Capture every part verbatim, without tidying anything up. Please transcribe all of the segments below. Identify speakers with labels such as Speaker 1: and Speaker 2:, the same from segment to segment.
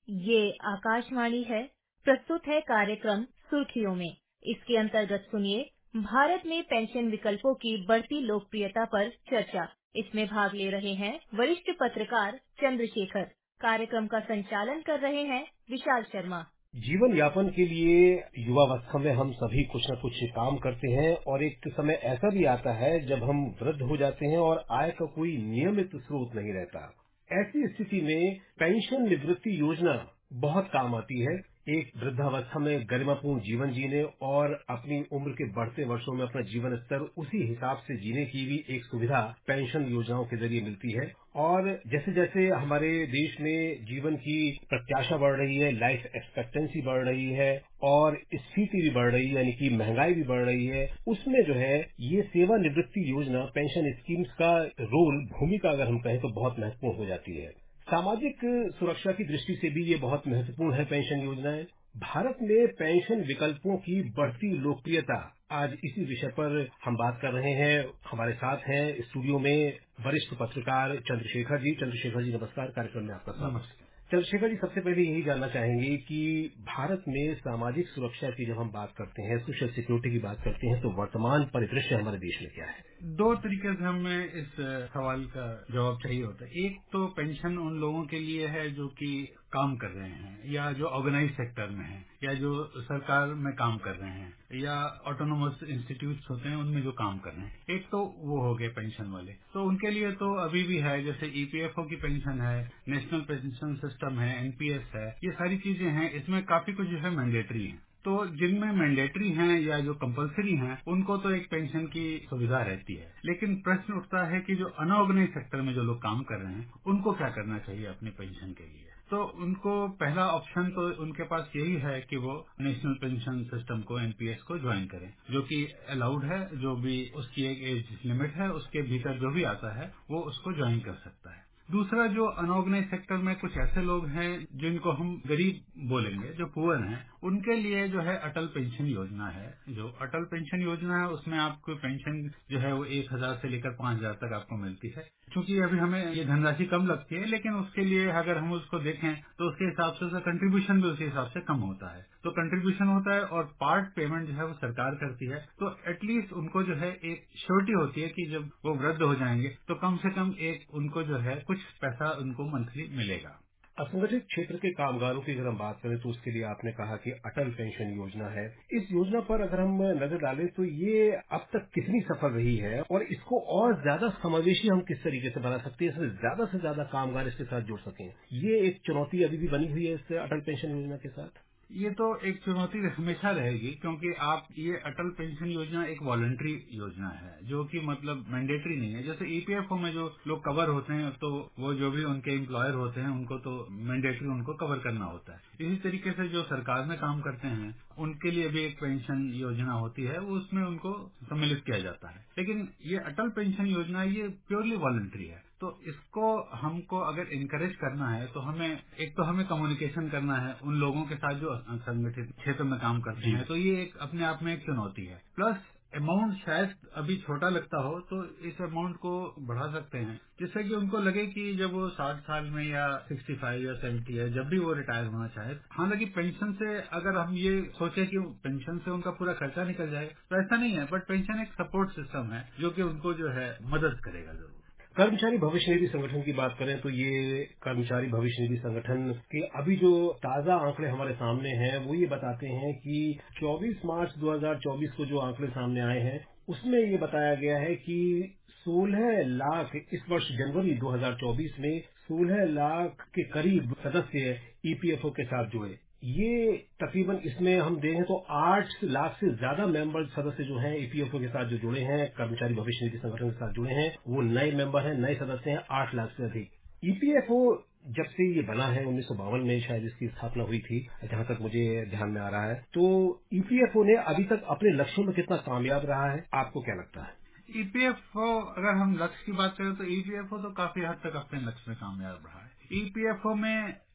Speaker 1: ये आकाशवाणी है। प्रस्तुत है कार्यक्रम सुर्खियों में। इसके अंतर्गत सुनिए भारत में पेंशन विकल्पों की बढ़ती लोकप्रियता पर चर्चा। इसमें भाग ले रहे हैं वरिष्ठ पत्रकार चंद्रशेखर। कार्यक्रम का संचालन कर रहे हैं विशाल शर्मा।
Speaker 2: जीवन यापन के लिए युवावस्था में हम सभी कुछ न कुछ काम करते हैं और एक समय ऐसा भी आता है जब हम वृद्ध हो जाते हैं और आय का कोई नियमित स्रोत नहीं रहता। ऐसी स्थिति में पेंशन निवृत्ति योजना बहुत काम आती है। एक वृद्धावस्था में गरिमापूर्ण जीवन जीने और अपनी उम्र के बढ़ते वर्षों में अपना जीवन स्तर उसी हिसाब से जीने की भी एक सुविधा पेंशन योजनाओं के जरिए मिलती है। और जैसे जैसे हमारे देश में जीवन की प्रत्याशा बढ़ रही है, लाइफ एक्सपेक्टेंसी बढ़ रही है और स्फीति भी बढ़ रही है, यानी कि महंगाई भी बढ़ रही है, उसमें जो है ये सेवानिवृत्ति योजना पेंशन स्कीम्स का रोल, भूमिका अगर हम कहें तो बहुत महत्वपूर्ण हो जाती है। सामाजिक सुरक्षा की दृष्टि से भी ये बहुत महत्वपूर्ण है पेंशन योजनाएं। भारत में पेंशन विकल्पों की बढ़ती लोकप्रियता, आज इसी विषय पर हम बात कर रहे हैं। हमारे साथ हैं स्टूडियो में वरिष्ठ पत्रकार चंद्रशेखर जी। चंद्रशेखर जी नमस्कार, कार्यक्रम में आपका स्वागत। चंद्रशेखर जी, सबसे पहले यही जानना चाहेंगे कि भारत में सामाजिक सुरक्षा की जब हम बात करते हैं, सोशल सिक्योरिटी की बात करते हैं, तो वर्तमान परिदृश्य हमारे देश में क्या है?
Speaker 3: दो तरीके से हमें इस सवाल का जवाब चाहिए होता है। एक तो पेंशन उन लोगों के लिए है जो कि काम कर रहे हैं या जो ऑर्गेनाइज सेक्टर में हैं या जो सरकार में काम कर रहे हैं या ऑटोनोमस इंस्टीट्यूट्स होते हैं उनमें जो काम कर रहे हैं। एक तो वो हो गए पेंशन वाले, तो उनके लिए तो अभी भी है, जैसे ईपीएफओ की पेंशन है, नेशनल पेंशन सिस्टम है, एनपीएस है, ये सारी चीजें हैं। इसमें काफी कुछ जो है मैंडेटरी है। तो जिनमें मैंडेटरी हैं या जो कंपलसरी हैं उनको तो एक पेंशन की सुविधा रहती है। लेकिन प्रश्न उठता है कि जो अनऑर्गेनाइज सेक्टर में जो लोग काम कर रहे हैं उनको क्या करना चाहिए अपनी पेंशन के लिए। तो उनको पहला ऑप्शन तो उनके पास यही है कि वो नेशनल पेंशन सिस्टम को, एनपीएस को ज्वाइन करें, जो कि अलाउड है। जो भी उसकी एक एज लिमिट है, उसके भीतर जो भी आता है वो उसको ज्वाइन कर सकता है। दूसरा, जो अनऑर्गेनाइज सेक्टर में कुछ ऐसे लोग हैं जिनको हम गरीब बोलेंगे, जो पुअर हैं, उनके लिए जो है अटल पेंशन योजना है। जो अटल पेंशन योजना है उसमें आपको पेंशन जो है वो एक हजार से लेकर पांच हजार तक आपको मिलती है। क्योंकि अभी हमें ये धनराशि कम लगती है, लेकिन उसके लिए अगर हम उसको देखें तो उसके हिसाब से उसका कंट्रीब्यूशन भी उसी हिसाब से कम होता है। तो कंट्रीब्यूशन होता है और पार्ट पेमेंट जो है वो सरकार करती है। तो एटलीस्ट उनको जो है एक श्योरिटी होती है कि जब वो वृद्ध हो जाएंगे तो कम से कम एक उनको जो है कुछ पैसा उनको मंथली मिलेगा।
Speaker 2: असंगठित क्षेत्र के कामगारों की अगर हम बात करें तो उसके लिए आपने कहा कि अटल पेंशन योजना है। इस योजना पर अगर हम नजर डालें तो ये अब तक कितनी सफल रही है और इसको और ज्यादा समावेशी हम किस तरीके से बना सकते हैं, इसमें ज्यादा से ज्यादा कामगार इसके साथ जुड़ सकें। ये एक चुनौती अभी भी बनी हुई है इस अटल पेंशन योजना के साथ।
Speaker 3: ये तो एक चुनौती हमेशा रहेगी, क्योंकि आप ये अटल पेंशन योजना एक वॉलंटरी योजना है जो कि मतलब मैंडेटरी नहीं है। जैसे ईपीएफओ में जो लोग कवर होते हैं तो वो जो भी उनके एम्प्लॉयर होते हैं उनको तो मैंडेटरी उनको कवर करना होता है। इसी तरीके से जो सरकार में काम करते हैं उनके लिए भी एक पेंशन योजना होती है, वो उसमें उनको सम्मिलित किया जाता है। लेकिन ये अटल पेंशन योजना ये प्योरली वॉलंटरी है। तो इसको हमको अगर इनकरेज करना है तो हमें एक तो हमें कम्युनिकेशन करना है उन लोगों के साथ जो संगठित क्षेत्र में काम करते हैं। तो ये एक अपने आप में एक चुनौती है। प्लस अमाउंट शायद अभी छोटा लगता हो तो इस अमाउंट को बढ़ा सकते हैं, जिससे कि उनको लगे कि जब वो साठ साल में या पैंसठ या सत्तर है, जब भी वो रिटायर होना चाहे। हालांकि पेंशन से अगर हम ये सोचे कि पेंशन से उनका पूरा खर्चा निकल जाए तो ऐसा नहीं है, बट पेंशन एक सपोर्ट सिस्टम है जो कि उनको जो है मदद करेगा जरूर।
Speaker 2: कर्मचारी भविष्य निधि संगठन की बात करें तो ये कर्मचारी भविष्य निधि संगठन के अभी जो ताजा आंकड़े हमारे सामने हैं वो ये बताते हैं कि चौबीस मार्च दो हज़ार चौबीस को जो आंकड़े सामने आए हैं उसमें ये बताया गया है कि सोलह लाख, इस वर्ष जनवरी दो हज़ार चौबीस में सोलह लाख के करीब सदस्य ईपीएफओ के साथ जुड़े। ये तकरीबन इसमें हम देखें तो आठ लाख से ज्यादा मेंबर सदस्य जो हैं ईपीएफओ के साथ जो जुड़े हैं, कर्मचारी भविष्य निधि संगठन के साथ जुड़े हैं, वो नए मेंबर हैं, नए सदस्य हैं, आठ लाख से अधिक। ईपीएफओ जब से ये बना है, उन्नीस सौ बावन में शायद इसकी स्थापना हुई थी, जहां तक मुझे ध्यान में आ रहा है। तो ईपीएफओ ने अभी तक अपने लक्ष्यों में कितना कामयाब रहा है, आपको क्या लगता है?
Speaker 3: ईपीएफओ, अगर हम लक्ष्य की बात करें तो ईपीएफओ तो काफी हद तक अपने लक्ष्य में कामयाब रहा है। ईपीएफओ में एक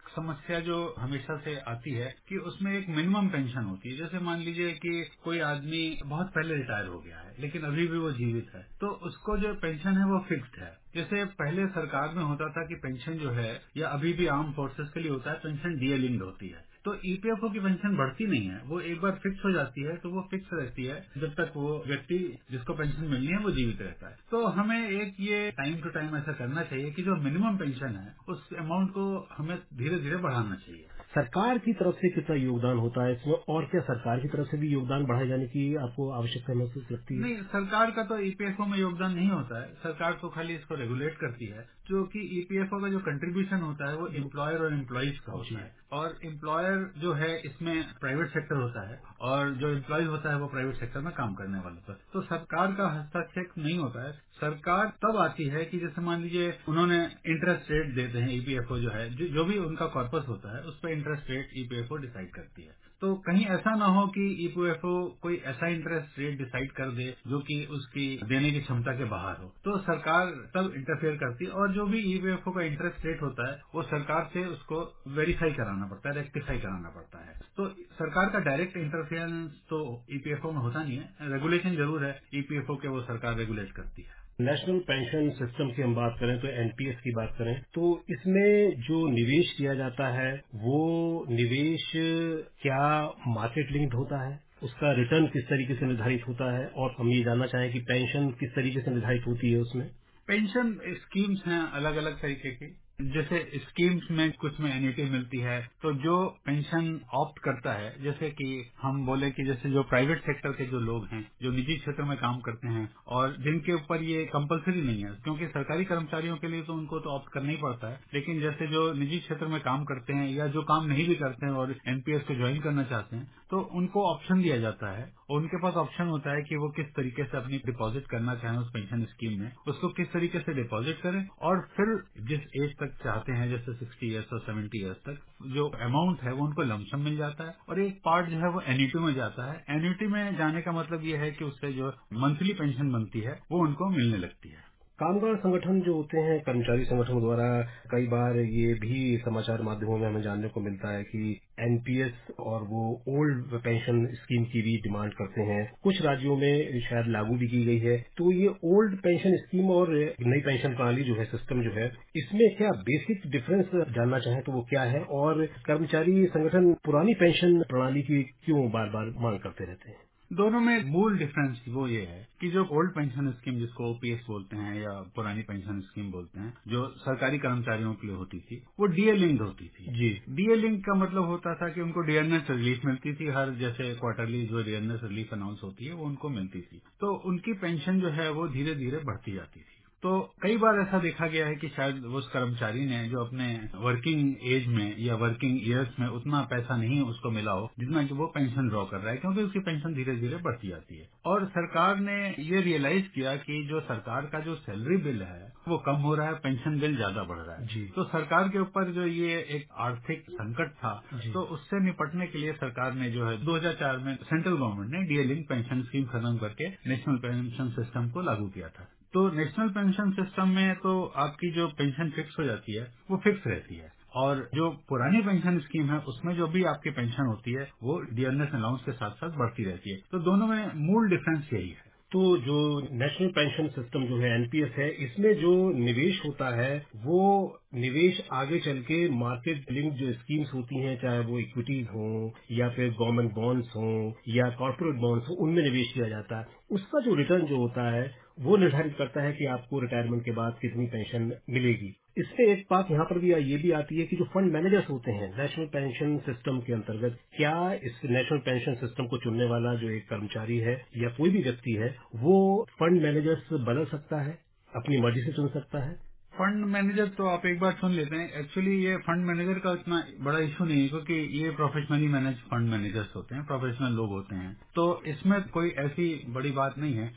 Speaker 3: समस्या जो हमेशा से आती है कि उसमें एक मिनिमम पेंशन होती है। जैसे मान लीजिए कि कोई आदमी बहुत पहले रिटायर हो गया है लेकिन अभी भी वो जीवित है, तो उसको जो पेंशन है वो फिक्स्ड है। जैसे पहले सरकार में होता था कि पेंशन जो है, या अभी भी आर्म फोर्सेस के लिए होता है, पेंशन डीए लिंक्ड होती है। तो ईपीएफओ की पेंशन बढ़ती नहीं है, वो एक बार फिक्स हो जाती है तो वो फिक्स रहती है जब तक वो व्यक्ति जिसको पेंशन मिलनी है वो जीवित रहता है। तो हमें एक ये टाइम टू टाइम ऐसा करना चाहिए कि जो मिनिमम पेंशन है उस अमाउंट को हमें धीरे धीरे बढ़ाना चाहिए।
Speaker 2: सरकार की तरफ से कितना योगदान होता है इसमें, और क्या सरकार की तरफ से भी योगदान बढ़ाए जाने की आपको आवश्यकता महसूस लगती है?
Speaker 3: नहीं, सरकार का तो ईपीएफओ में योगदान नहीं होता है। सरकार तो खाली इसको रेगुलेट करती है, जो कि ईपीएफओ का जो कंट्रीब्यूशन होता है वो एम्प्लॉयर और एम्प्लॉइज का होता है। और एम्प्लॉयर जो है इसमें प्राइवेट सेक्टर होता है, और जो एम्प्लॉइज होता है वो प्राइवेट सेक्टर में काम करने वाला होता है। तो सरकार का हस्तक्षेप नहीं होता है। सरकार तब आती है कि जैसे मान लीजिए उन्होंने इंटरेस्ट रेट देते हैं, ईपीएफओ जो है, जो, जो भी उनका कॉर्पस होता है उस पर इंटरेस्ट रेट ईपीएफओ डिसाइड करती है। तो कहीं ऐसा ना हो कि ईपीएफओ कोई ऐसा इंटरेस्ट रेट डिसाइड कर दे जो कि उसकी देने की क्षमता के बाहर हो, तो सरकार तब इंटरफेयर करती है। और जो भी ईपीएफओ का इंटरेस्ट रेट होता है वो सरकार से उसको वेरीफाई कराना पड़ता है, रेक्टिफाई कराना पड़ता है। तो सरकार का डायरेक्ट इंटरफेरेंस तो ईपीएफओ में होता नहीं है। रेगुलेशन जरूर है ईपीएफओ के, वो सरकार रेगुलेट करती है।
Speaker 2: नेशनल पेंशन सिस्टम की हम बात करें तो एनपीएस की बात करें तो इसमें जो निवेश किया जाता है वो निवेश क्या मार्केट लिंक्ड होता है, उसका रिटर्न किस तरीके से निर्धारित होता है, और हम ये जानना चाहें कि पेंशन किस तरीके से निर्धारित होती है उसमें।
Speaker 3: पेंशन स्कीम्स हैं अलग अलग तरीके की। जैसे स्कीम्स में कुछ में एन्युटी मिलती है, तो जो पेंशन ऑप्ट करता है, जैसे कि हम बोले कि जैसे जो प्राइवेट सेक्टर के जो लोग हैं, जो निजी क्षेत्र में काम करते हैं और जिनके ऊपर ये कंपलसरी नहीं है, क्योंकि सरकारी कर्मचारियों के लिए तो उनको तो ऑप्ट करना ही पड़ता है, लेकिन जैसे जो निजी क्षेत्र में काम करते हैं या जो काम नहीं भी करते हैं और एनपीएस को ज्वाइन करना चाहते हैं, तो उनको ऑप्शन दिया जाता है और उनके पास ऑप्शन होता है कि वो किस तरीके से अपनी डिपॉजिट करना चाहें उस पेंशन स्कीम में, उसको किस तरीके से डिपॉजिट करें, और फिर जिस एज तक चाहते हैं, जैसे सिक्सटी ईयर्स और सेवेंटी ईयर्स तक, जो अमाउंट है वो उनको लमसम मिल जाता है और एक पार्ट जो है वो एन्युटी में जाता है। एन्युटी में जाने का मतलब ये है कि उससे जो मंथली पेंशन बनती है वो उनको मिलने लगती है।
Speaker 2: कामगार संगठन जो होते हैं, कर्मचारी संगठनों द्वारा कई बार ये भी समाचार माध्यमों में हमें जानने को मिलता है कि एनपीएस और वो ओल्ड पेंशन स्कीम की भी डिमांड करते हैं। कुछ राज्यों में शायद लागू भी की गई है। तो ये ओल्ड पेंशन स्कीम और नई पेंशन प्रणाली जो है, सिस्टम जो है, इसमें क्या बेसिक डिफरेंस जानना चाहें तो वो क्या है, और कर्मचारी संगठन पुरानी पेंशन प्रणाली की क्यों बार बार मांग करते रहते हैं?
Speaker 3: दोनों में मूल डिफरेंस वो ये है कि जो ओल्ड पेंशन स्कीम, जिसको ओपीएस बोलते हैं या पुरानी पेंशन स्कीम बोलते हैं, जो सरकारी कर्मचारियों के लिए होती थी, वो डीए लिंक्ड होती थी।
Speaker 2: जी।
Speaker 3: डीए लिंक का मतलब होता था कि उनको डियरनेस रिलीफ मिलती थी, हर जैसे क्वार्टरली जो डियरनेस रिलीफ अनाउंस होती है वो उनको मिलती थी। तो उनकी पेंशन जो है वो धीरे धीरे बढ़ती जाती थी। तो कई बार ऐसा देखा गया है कि शायद उस कर्मचारी ने जो अपने वर्किंग एज में या वर्किंग ईयर्स में उतना पैसा नहीं उसको मिला हो जितना कि वो पेंशन ड्रॉ कर रहा है, क्योंकि उसकी पेंशन धीरे धीरे बढ़ती जाती है। और सरकार ने ये रियलाइज किया कि जो सरकार का जो सैलरी बिल है वो कम हो रहा है, पेंशन बिल ज्यादा बढ़ रहा है।
Speaker 2: जी।
Speaker 3: तो सरकार के ऊपर जो ये एक आर्थिक संकट था, तो उससे निपटने के लिए सरकार ने जो है दो हज़ार चार में सेंट्रल गवर्नमेंट ने डीए लिंक पेंशन स्कीम खत्म करके नेशनल पेंशन सिस्टम को लागू किया था। तो नेशनल पेंशन सिस्टम में तो आपकी जो पेंशन फिक्स हो जाती है वो फिक्स रहती है, और जो पुरानी पेंशन स्कीम है उसमें जो भी आपकी पेंशन होती है वो डियरनेस अलाउंस के साथ साथ बढ़ती रहती है। तो दोनों में मूल डिफरेंस यही है।
Speaker 2: तो जो नेशनल पेंशन सिस्टम जो है, एनपीएस है, इसमें जो निवेश होता है वो निवेश आगे चल के मार्केट लिंक जो स्कीम्स होती हैं, चाहे वो इक्विटीज हो या फिर गवर्नमेंट बॉन्ड्स हो या कॉर्पोरेट बॉन्ड्स हो, उनमें निवेश किया जाता है। उसका जो रिटर्न जो होता है वो निर्धारित करता है कि आपको रिटायरमेंट के बाद कितनी पेंशन मिलेगी। इससे एक बात यहाँ पर भी ये भी आती है कि जो फंड मैनेजर्स होते हैं नेशनल पेंशन सिस्टम के अंतर्गत, क्या इस नेशनल पेंशन सिस्टम को चुनने वाला जो एक कर्मचारी है या कोई भी व्यक्ति है वो फंड मैनेजर्स बदल सकता है, अपनी मर्जी से चुन सकता है?
Speaker 3: फंड मैनेजर तो आप एक बार चुन लेते हैं। एक्चुअली ये फंड मैनेजर का इतना बड़ा इशू नहीं है, क्योंकि ये प्रोफेशनली मैनेज फंड मैनेजर्स होते हैं, प्रोफेशनल लोग होते हैं, तो इसमें कोई ऐसी बड़ी बात नहीं है। बट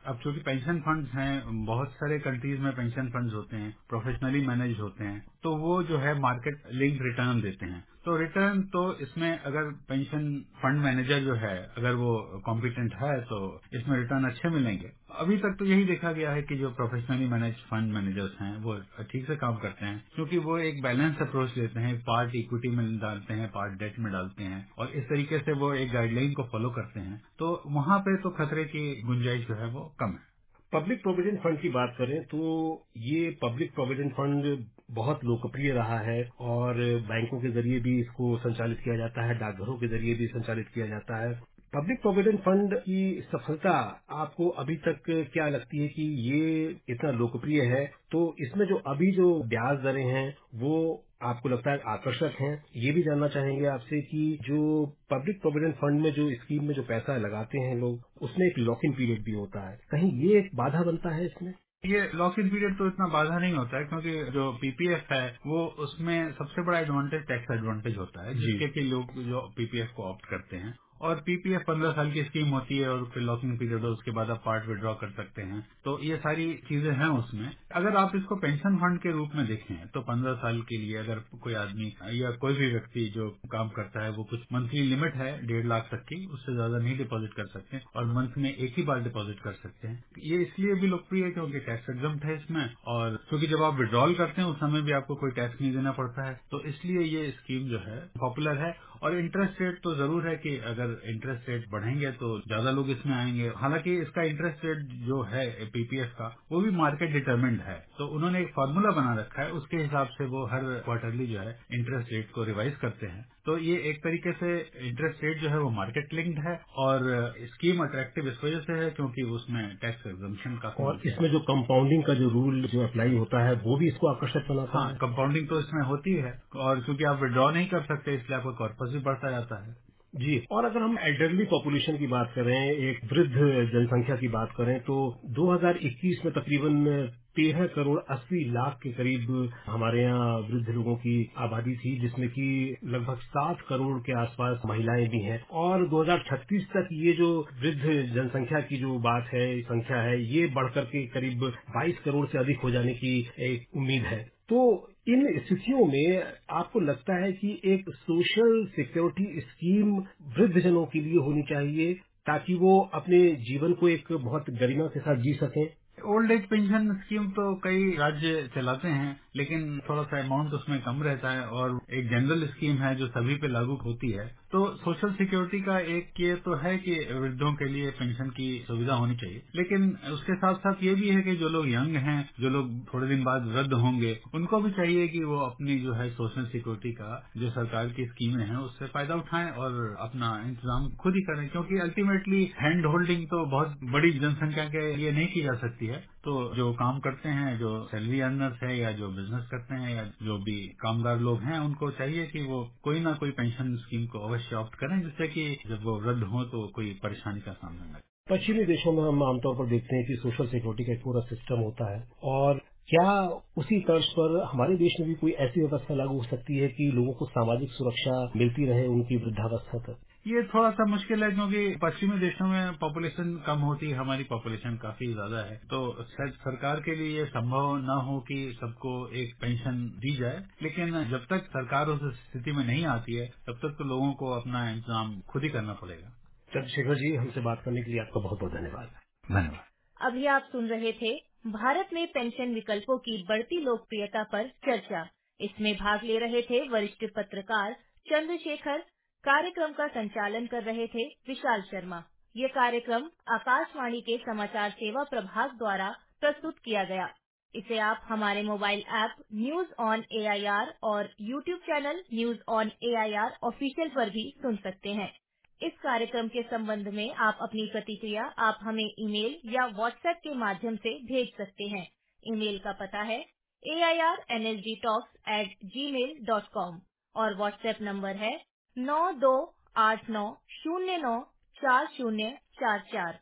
Speaker 3: अब चूंकि पेंशन फंड्स हैं, बहुत सारे कंट्रीज में पेंशन फंड्स होते हैं, प्रोफेशनली मैनेज होते हैं, तो वो जो है मार्केट लिंक रिटर्न देते हैं। तो रिटर्न तो इसमें अगर पेंशन फंड मैनेजर जो है अगर वो कॉम्पिटेंट है तो इसमें रिटर्न अच्छे मिलेंगे। अभी तक तो यही देखा गया है कि जो प्रोफेशनली मैनेज फंड मैनेजर्स हैं वो ठीक से काम करते हैं, क्योंकि वो एक बैलेंस अप्रोच लेते हैं, पार्ट इक्विटी में डालते हैं, पार्ट डेट में डालते हैं, और इस तरीके से वो एक गाइडलाइन को फॉलो करते हैं। तो वहां पे तो खतरे की गुंजाइश जो है वो कम है।
Speaker 2: पब्लिक प्रोविडेंट फंड की बात करें तो ये पब्लिक प्रोविडेंट फंड बहुत लोकप्रिय रहा है और बैंकों के जरिए भी इसको संचालित किया जाता है, डाकघरों के जरिए भी संचालित किया जाता है। पब्लिक प्रोविडेंट फंड की सफलता आपको अभी तक क्या लगती है कि ये इतना लोकप्रिय है, तो इसमें जो अभी जो ब्याज दरें हैं वो आपको लगता है आकर्षक हैं? ये भी जानना चाहेंगे आपसे कि जो पब्लिक प्रोविडेंट फंड में जो स्कीम में जो पैसा लगाते हैं लोग, उसमें एक लॉक इन पीरियड भी होता है, कहीं ये एक बाधा बनता है इसमें?
Speaker 3: ये लॉक इन पीरियड तो इतना बाधा नहीं होता है, क्योंकि जो पीपीएफ है वो उसमें सबसे बड़ा एडवांटेज टैक्स एडवांटेज होता है,
Speaker 2: जी।
Speaker 3: जिसके कि लोग जो पीपीएफ को ऑप्ट करते हैं। और पीपीएफ पंद्रह साल की स्कीम होती है और फिर लॉकिंग पीरियड है, उसके बाद आप पार्ट विड्रॉ कर सकते हैं। तो ये सारी चीजें हैं उसमें। अगर आप इसको पेंशन फंड के रूप में देखें तो पंद्रह साल के लिए अगर कोई आदमी या कोई भी व्यक्ति जो काम करता है वो कुछ मंथली लिमिट है डेढ़ लाख तक की, उससे ज्यादा नहीं डिपॉजिट कर सकते और मंथ में एक ही बार डिपॉजिट कर सकते हैं। ये इसलिए भी लोकप्रिय है क्योंकि टैक्स एग्जम्प्ट है इसमें, और क्योंकि जब आप विड्रॉल करते हैं उस समय भी आपको कोई टैक्स नहीं देना पड़ता है, तो इसलिए ये स्कीम जो है पॉपुलर है। और इंटरेस्ट रेट तो जरूर है कि अगर इंटरेस्ट रेट बढ़ेंगे तो ज्यादा लोग इसमें आएंगे। हालांकि इसका इंटरेस्ट रेट जो है पीपीएफ का वो भी मार्केट डिटरमिन्ड है, तो उन्होंने एक फार्मूला बना रखा है, उसके हिसाब से वो हर क्वार्टरली जो है इंटरेस्ट रेट को रिवाइज करते हैं। तो ये एक तरीके से इंटरेस्ट रेट जो है वो मार्केट लिंक्ड है, और स्कीम अट्रैक्टिव इस वजह से है क्योंकि उसमें टैक्स एग्जम्पशन काफी
Speaker 2: और
Speaker 3: मिलते हैं।
Speaker 2: इसमें जो कंपाउंडिंग का जो रूल जो अप्लाई होता है वो भी इसको आकर्षक बनाता
Speaker 3: हाँ,
Speaker 2: है।
Speaker 3: कंपाउंडिंग तो इसमें होती है, और क्योंकि आप विड्रॉ नहीं कर सकते इसलिए आपका कॉर्पस भी बढ़ता जाता है।
Speaker 2: जी। और अगर हम एल्डरली पॉपुलेशन की बात करें, एक वृद्ध जनसंख्या की बात करें, तो दो हज़ार इक्कीस में तकरीबन तेरह करोड़ अस्सी लाख के करीब हमारे यहाँ वृद्ध लोगों की आबादी थी, जिसमें कि लगभग सात करोड़ के आसपास महिलाएं भी हैं। और दो हज़ार छत्तीस तक ये जो वृद्ध जनसंख्या की जो बात है, संख्या है, ये बढ़कर के करीब बाईस करोड़ से अधिक हो जाने की एक उम्मीद है। तो इन स्थितियों में आपको लगता है कि एक सोशल सिक्योरिटी स्कीम वृद्धजनों के लिए होनी चाहिए ताकि वो अपने जीवन को एक बहुत गरिमा के साथ जी सकें?
Speaker 3: ओल्ड एज पेंशन स्कीम तो कई राज्य चलाते हैं, लेकिन थोड़ा सा अमाउंट उसमें कम रहता है, और एक जनरल स्कीम है जो सभी पे लागू होती है। तो सोशल सिक्योरिटी का एक ये तो है कि वृद्धों के लिए पेंशन की सुविधा होनी चाहिए, लेकिन उसके साथ साथ ये भी है कि जो लोग यंग हैं, जो लोग थोड़े दिन बाद वृद्ध होंगे, उनको भी चाहिए कि वो अपनी जो है सोशल सिक्योरिटी का जो सरकार की स्कीमें हैं उससे फायदा उठाएं और अपना इंतजाम खुद ही करें, क्योंकि अल्टीमेटली हैंड होल्डिंग तो बहुत बड़ी जनसंख्या के लिए नहीं की जा सकती है। तो जो काम करते हैं, जो सैलरी अर्नर्स है या जो बिजनेस करते हैं या जो भी कामगार लोग हैं, उनको चाहिए कि वो कोई ना कोई पेंशन स्कीम को अवश्य ऑप्ट करें, जिससे कि जब वो वृद्ध हो तो कोई परेशानी का सामना न करें।
Speaker 2: पश्चिमी देशों में हम आमतौर पर देखते हैं कि सोशल सिक्योरिटी का एक पूरा सिस्टम होता है, और क्या उसी तर्ज पर हमारे देश में भी कोई ऐसी व्यवस्था लागू हो सकती है कि लोगों को सामाजिक सुरक्षा मिलती रहे उनकी वृद्धावस्था तक?
Speaker 3: ये थोड़ा सा मुश्किल है, क्योंकि पश्चिमी देशों में पॉपुलेशन कम होती है, हमारी पॉपुलेशन काफी ज्यादा है, तो शायद सरकार के लिए ये संभव न हो कि सबको एक पेंशन दी जाए। लेकिन जब तक सरकार उस स्थिति में नहीं आती है तब तक तो लोगों को अपना इंतजाम खुद ही करना पड़ेगा।
Speaker 2: चंद्रशेखर जी, हमसे बात करने के लिए आपका बहुत बहुत धन्यवाद।
Speaker 3: धन्यवाद।
Speaker 1: अभी आप सुन रहे थे भारत में पेंशन विकल्पों की बढ़ती लोकप्रियता पर चर्चा। इसमें भाग ले रहे थे वरिष्ठ पत्रकार चंद्रशेखर। कार्यक्रम का संचालन कर रहे थे विशाल शर्मा। ये कार्यक्रम आकाशवाणी के समाचार सेवा प्रभाग द्वारा प्रस्तुत किया गया। इसे आप हमारे mobile app News on AIR और YouTube channel News on AIR official पर भी सुन सकते हैं। इस कार्यक्रम के संबंध में आप अपनी प्रतिक्रिया आप हमें ईमेल या व्हाट्सएप के माध्यम से भेज सकते हैं। ईमेल का पता है A I R N S D talks at G mail dot com और व्हाट्सएप नंबर है नौ दो आठ नौ शून्य नौ चार शून्य चार चार।